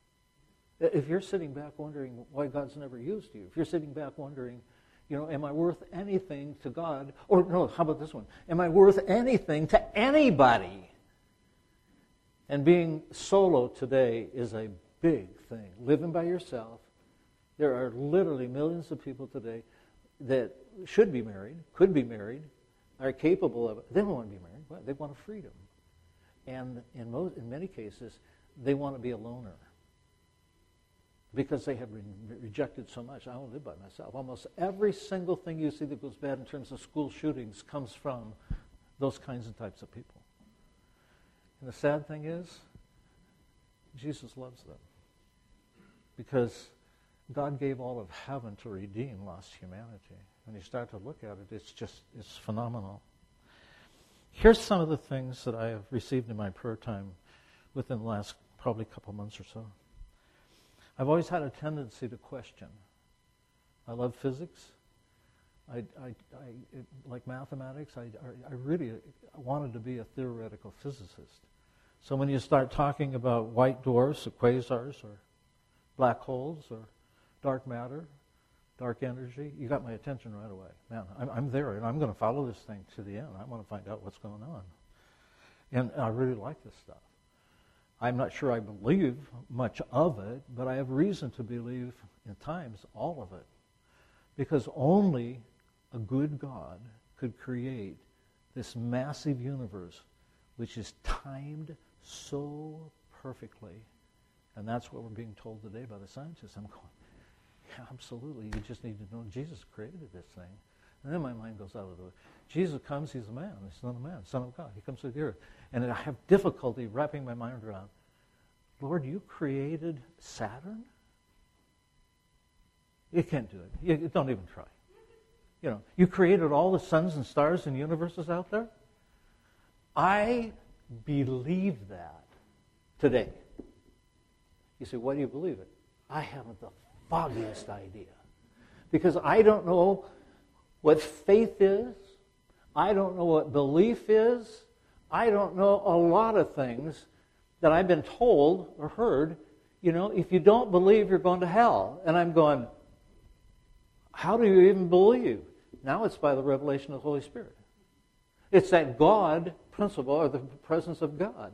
If you're sitting back wondering why God's never used you, if you're sitting back wondering, you know, am I worth anything to God? Or no, how about this one? Am I worth anything to anybody? And being solo today is a big thing. Living by yourself. There are literally millions of people today that should be married, could be married, are capable of it. They don't want to be married. They want a freedom. And in many cases, they want to be a loner. Because they have been rejected so much. I don't live by myself. Almost every single thing you see that goes bad in terms of school shootings comes from those kinds of types of people. And the sad thing is, Jesus loves them. Because God gave all of heaven to redeem lost humanity. When you start to look at it, it's phenomenal. Here's some of the things that I have received in my prayer time within the last probably couple months or so. I've always had a tendency to question. I love physics. I like mathematics. I really wanted to be a theoretical physicist. So when you start talking about white dwarfs or quasars or black holes or dark matter, dark energy, you got my attention right away. Man, I'm there, and I'm going to follow this thing to the end. I want to find out what's going on. And I really like this stuff. I'm not sure I believe much of it, but I have reason to believe, in times, all of it. Because only a good God could create this massive universe which is timed so perfectly. And that's what we're being told today by the scientists. I'm going, yeah, absolutely. You just need to know Jesus created this thing. And then my mind goes out of the way. Jesus comes, he's a man. He's not a man, Son of God. He comes to the earth. And I have difficulty wrapping my mind around, Lord, you created Saturn? You can't do it. You don't even try. You know, you created all the suns and stars and universes out there? I believe that today. You say, why do you believe it? I haven't the foggiest idea. Because I don't know what faith is. I don't know what belief is. I don't know a lot of things that I've been told or heard. You know, if you don't believe, you're going to hell. And I'm going, how do you even believe? Now it's by the revelation of the Holy Spirit. It's that God principle, or the presence of God,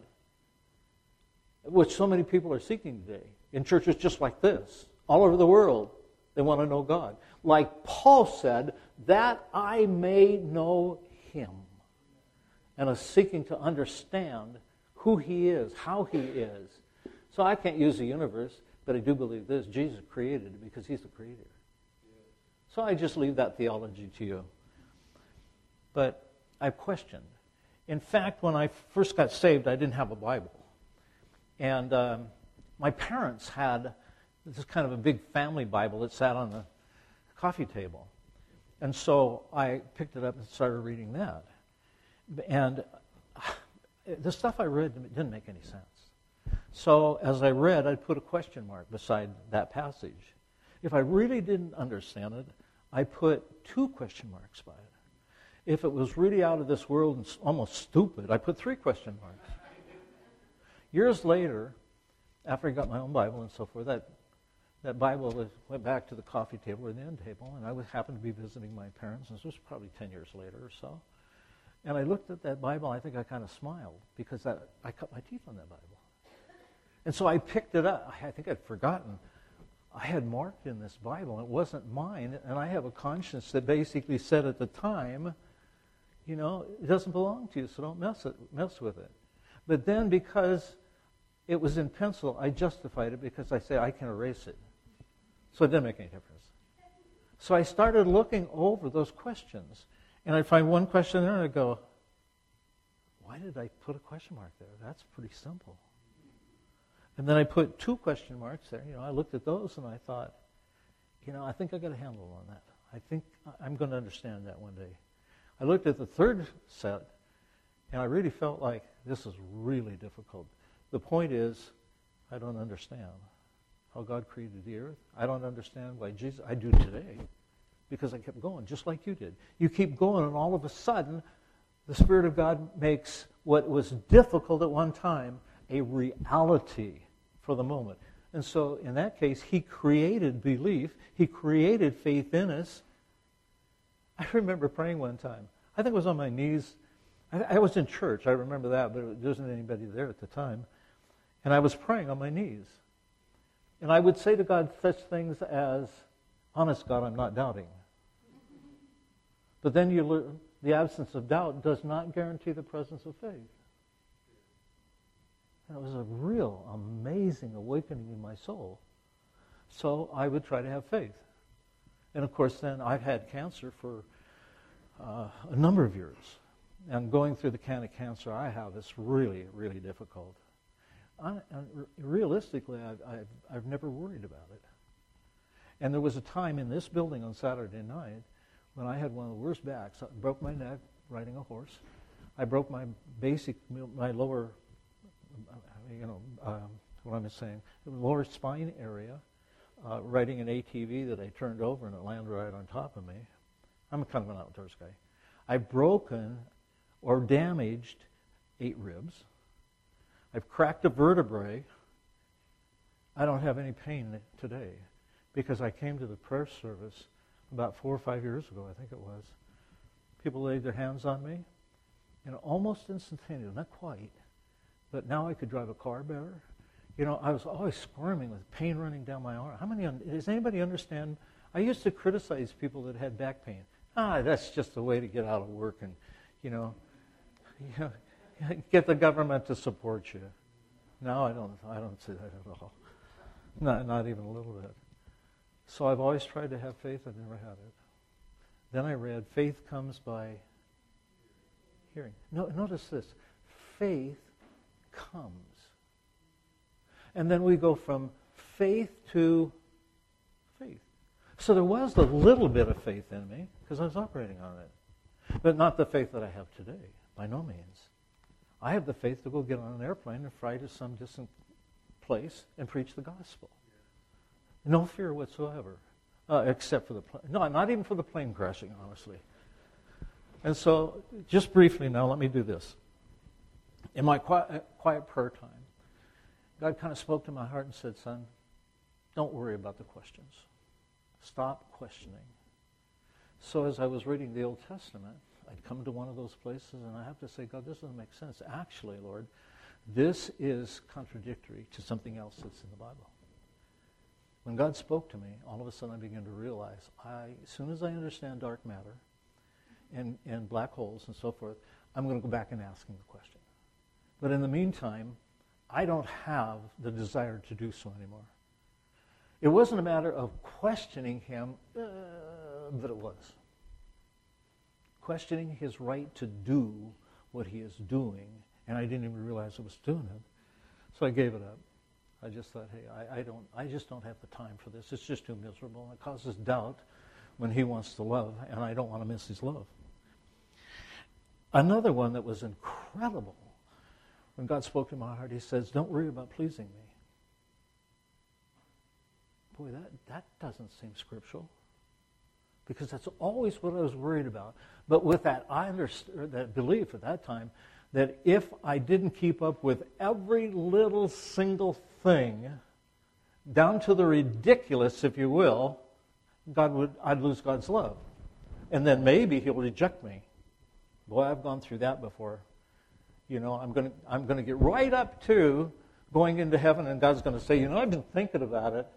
which so many people are seeking today in churches just like this, all over the world. They want to know God. Like Paul said, that I may know him. And are seeking to understand who he is, how he is. So I can't use the universe, but I do believe this. Jesus created it because he's the creator. So I just leave that theology to you. But I've questioned. In fact, when I first got saved, I didn't have a Bible. And my parents had this kind of a big family Bible that sat on the coffee table. And so I picked it up and started reading that. And the stuff I read didn't make any sense. So as I read, I'd put a question mark beside that passage. If I really didn't understand it, I put 2 question marks by it. If it was really out of this world and almost stupid, I put 3 question marks. Years later, after I got my own Bible and so forth, that Bible went back to the coffee table or the end table, and I happened to be visiting my parents, and this was probably 10 years later or so. And I looked at that Bible, I think I kind of smiled, because I cut my teeth on that Bible. And so I picked it up. I think I'd forgotten. I had marked in this Bible, and it wasn't mine, and I have a conscience that basically said at the time, you know, it doesn't belong to you, so don't mess with it. But then because it was in pencil, I justified it because I say I can erase it. So it didn't make any difference. So I started looking over those questions, and I'd find one question there, and I'd go, why did I put a question mark there? That's pretty simple. And then I put 2 question marks there. I looked at those and I thought, I think I got a handle on that. I think I'm going to understand that one day. I looked at the 3rd set, and I really felt like this is really difficult. The point is, I don't understand how God created the earth. I don't understand why Jesus, I do today, because I kept going, just like you did. You keep going, and all of a sudden, the Spirit of God makes what was difficult at one time a reality for the moment. And so, in that case, He created belief. He created faith in us. I remember praying one time. I think it was on my knees. I was in church. I remember that, but there wasn't anybody there at the time. And I was praying on my knees. And I would say to God such things as, honest God, I'm not doubting. But then you learn the absence of doubt does not guarantee the presence of faith. And it was a real amazing awakening in my soul. So I would try to have faith. And of course then I've had cancer for a number of years. And going through the kind of cancer I have is really, really difficult. Realistically, I've never worried about it. And there was a time in this building on Saturday night when I had one of the worst backs. I broke my neck riding a horse. I broke my lower, what am I saying? The lower spine area, riding an ATV that I turned over and it landed right on top of me. I'm kind of an outdoors guy. I've broken or damaged 8 ribs. I've cracked a vertebrae. I don't have any pain today because I came to the prayer service about 4 or 5 years ago, I think it was. People laid their hands on me, and almost instantaneously, not quite, but now I could drive a car better. I was always squirming with pain running down my arm. Does anybody understand? I used to criticize people that had back pain. That's just a way to get out of work and, get the government to support you. No, I don't see that at all. Not even a little bit. So I've always tried to have faith. I've never had it. Then I read, faith comes by hearing. Notice this. Faith comes. And then we go from faith to faith. So there was a little bit of faith in me because I was operating on it. But not the faith that I have today, by no means. I have the faith to go get on an airplane and fly to some distant place and preach the gospel. No fear whatsoever, except for the plane. No, not even for the plane crashing, honestly. And so, just briefly now, let me do this. In my quiet prayer time, God kind of spoke to my heart and said, son, don't worry about the questions. Stop questioning. So as I was reading the Old Testament, I'd come to one of those places, and I have to say, God, this doesn't make sense. Actually, Lord, this is contradictory to something else that's in the Bible. When God spoke to me, all of a sudden I began to realize, as soon as I understand dark matter and black holes and so forth, I'm going to go back and ask him the question. But in the meantime, I don't have the desire to do so anymore. It wasn't a matter of questioning him, but it was. Questioning his right to do what he is doing, and I didn't even realize I was doing it. So I gave it up. I just thought, hey, I just don't have the time for this. It's just too miserable, and it causes doubt when he wants to love, and I don't want to miss his love. Another one that was incredible, when God spoke to my heart, he says, don't worry about pleasing me. Boy, that doesn't seem scriptural, because that's always what I was worried about. But with that, I understood that belief at that time that if I didn't keep up with every little single thing, down to the ridiculous, if you will, I'd lose God's love. And then maybe he'll reject me. Boy, I've gone through that before. I'm going to get right up to going into heaven, and God's going to say, I've been thinking about it.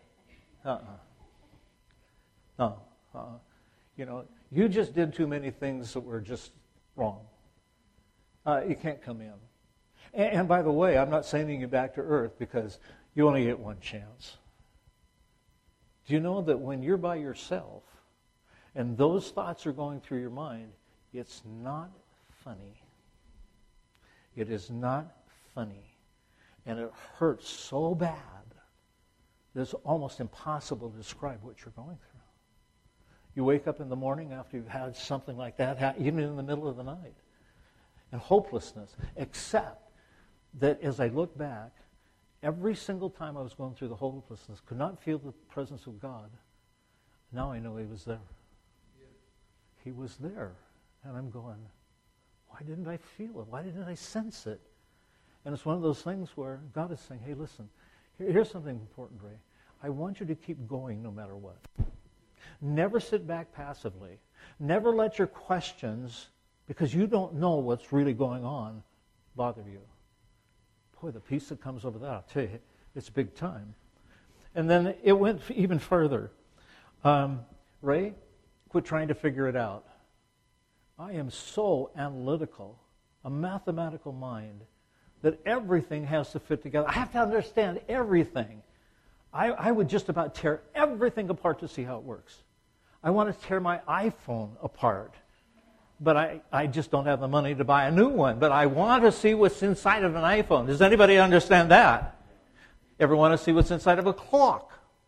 You just did too many things that were just wrong. You can't come in. And by the way, I'm not sending you back to earth because you only get one chance. Do you know that when you're by yourself and those thoughts are going through your mind, it's not funny. It is not funny. And it hurts so bad that it's almost impossible to describe what you're going through. You wake up in the morning after you've had something like that, even in the middle of the night, and hopelessness, except that as I look back, every single time I was going through the hopelessness, could not feel the presence of God. Now I know He was there. He was there. And I'm going, why didn't I feel it? Why didn't I sense it? And it's one of those things where God is saying, hey, listen, here's something important, Ray. I want you to keep going no matter what. Never sit back passively. Never let your questions, because you don't know what's really going on, bother you. Boy, the peace that comes over that, I'll tell you, it's big time. And then it went even further. Ray, quit trying to figure it out. I am so analytical, a mathematical mind, that everything has to fit together. I have to understand everything. I would just about tear everything apart to see how it works. I want to tear my iPhone apart, but I just don't have the money to buy a new one. But I want to see what's inside of an iPhone. Does anybody understand that? Ever want to see what's inside of a clock?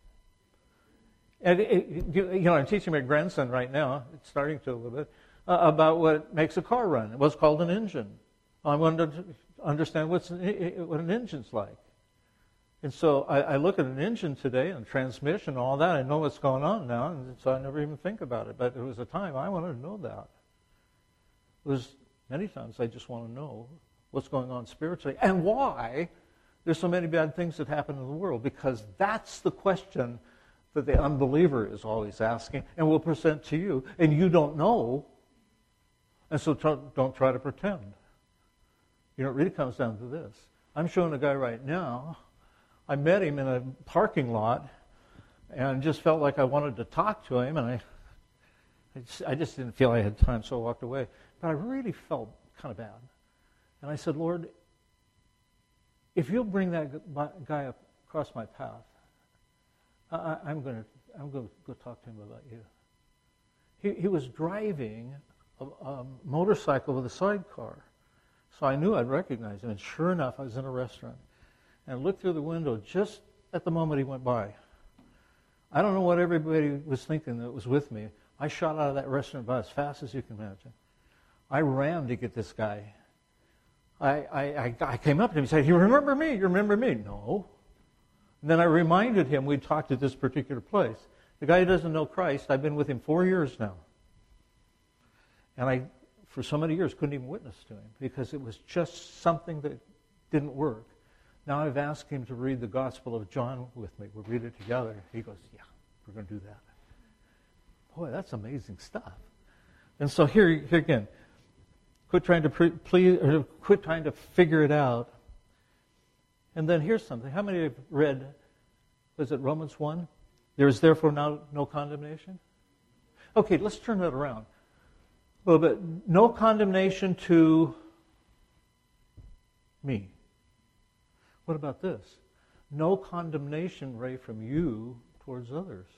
And I'm teaching my grandson right now, it's starting to a little bit, about what makes a car run. What's called an engine. I wanted to understand what an engine's like. And so I look at an engine today and transmission and all that. I know what's going on now, and so I never even think about it. But it was a time I wanted to know that. It was many times I just want to know what's going on spiritually and why there's so many bad things that happen in the world, because that's the question that the unbeliever is always asking and will present to you, and you don't know, and so don't try to pretend. It really comes down to this. I'm showing a guy right now. I met him in a parking lot and just felt like I wanted to talk to him, and I just didn't feel I had time, so I walked away. But I really felt kind of bad. And I said, Lord, if you'll bring that guy across my path, I'm going to go talk to him about you. He was driving a motorcycle with a sidecar. So I knew I'd recognize him. And sure enough, I was in a restaurant. And I looked through the window just at the moment he went by. I don't know what everybody was thinking that was with me. I shot out of that restaurant about as fast as you can imagine. I ran to get this guy. I came up to him and said, you remember me? You remember me? No. And then I reminded him we'd talked at this particular place. The guy who doesn't know Christ, I've been with him 4 years now. And I, for so many years, couldn't even witness to him because it was just something that didn't work. Now I've asked him to read the Gospel of John with me. We'll read it together. He goes, yeah, we're going to do that. Boy, that's amazing stuff. And so here again, quit trying to figure it out. And then here's something. How many have read, was it Romans 1? There is therefore now no condemnation? Okay, let's turn that around a little bit. No condemnation to me. What about this? No condemnation, Ray, from you towards others.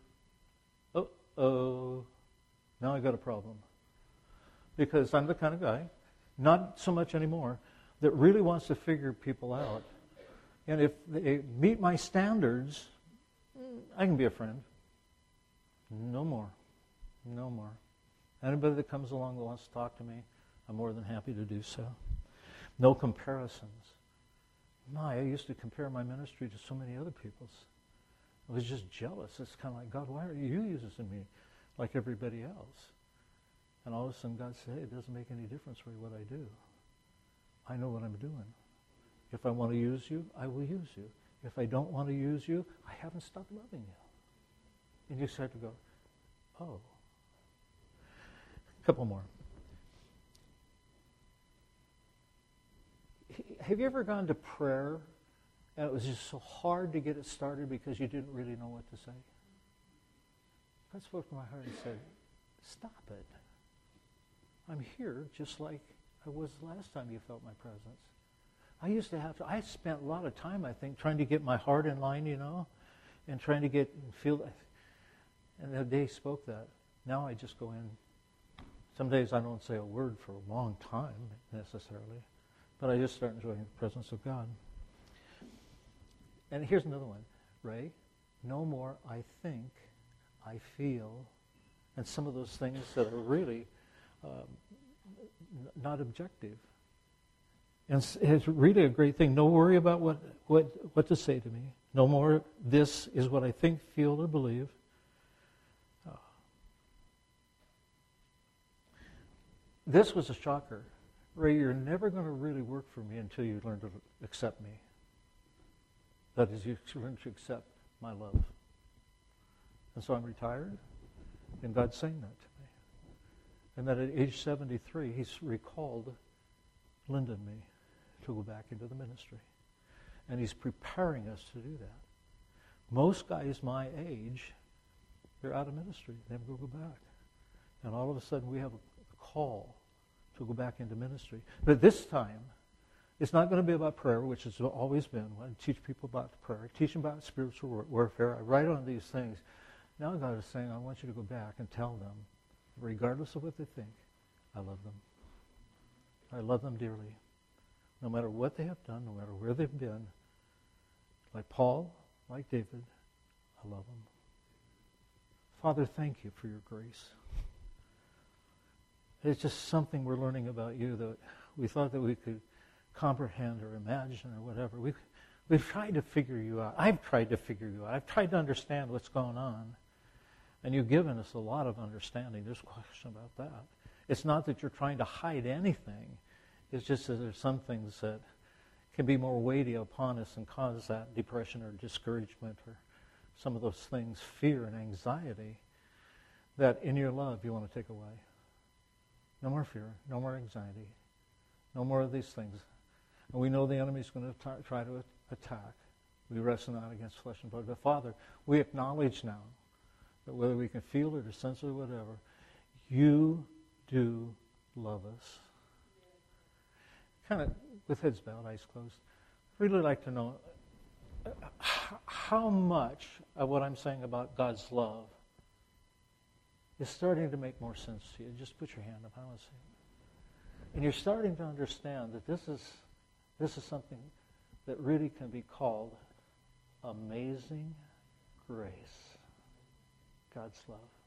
Uh-oh. Now I got a problem. Because I'm the kind of guy, not so much anymore, that really wants to figure people out. And if they meet my standards, I can be a friend. No more. No more. Anybody that comes along that wants to talk to me, I'm more than happy to do so. No comparisons. I used to compare my ministry to so many other people's. I was just jealous. It's kind of like, God, why are you using me like everybody else? And all of a sudden God said, hey, it doesn't make any difference for what I do. I know what I'm doing. If I want to use you, I will use you. If I don't want to use you, I haven't stopped loving you. And you start to go, oh. A couple more. Have you ever gone to prayer and it was just so hard to get it started because you didn't really know what to say? God spoke to my heart and said, stop it. I'm here just like I was the last time you felt my presence. I spent a lot of time, I think, trying to get my heart in line, and trying to feel, and the day he spoke that. Now I just go in. Some days I don't say a word for a long time, necessarily. but I just start enjoying the presence of God. And here's another one, Ray. No more I think, I feel, and some of those things that are really not objective. And it's really a great thing. No worry about what to say to me. No more this is what I think, feel, or believe. This was a shocker. Ray, you're never going to really work for me until you learn to accept me. That is, you learn to accept my love. And so I'm retired, and God's saying that to me. And that at age 73, he's recalled Linda and me to go back into the ministry. And he's preparing us to do that. Most guys my age, they're out of ministry. They never go back. And all of a sudden, we have a call to go back into ministry. But this time, it's not going to be about prayer, which has always been. I teach people about prayer. I teach them about spiritual warfare. I write on these things. Now God is saying, I want you to go back and tell them, regardless of what they think, I love them. I love them dearly. No matter what they have done, no matter where they've been, like Paul, like David, I love them. Father, thank you for your grace. It's just something we're learning about you that we thought that we could comprehend or imagine or whatever. We've tried to figure you out. I've tried to figure you out. I've tried to understand what's going on. And you've given us a lot of understanding. There's no question about that. It's not that you're trying to hide anything. It's just that there's some things that can be more weighty upon us and cause that depression or discouragement or some of those things, fear and anxiety, that in your love you want to take away. No more fear, no more anxiety, no more of these things. And we know the enemy's going to try to attack. We wrestle not against flesh and blood. But Father, we acknowledge now that whether we can feel it or sense it or whatever, you do love us. Kind of with heads bowed, eyes closed. I'd really like to know how much of what I'm saying about God's love is starting to make more sense to you. Just put your hand up. I want to see it. And you're starting to understand that this is something that really can be called amazing grace. God's love.